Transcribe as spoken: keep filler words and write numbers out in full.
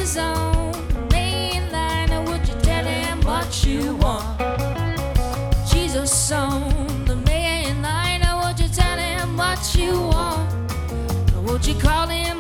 is on the main line. Would you tell him what you want? Jesus on the main line. Would you tell him what you want? Would you call him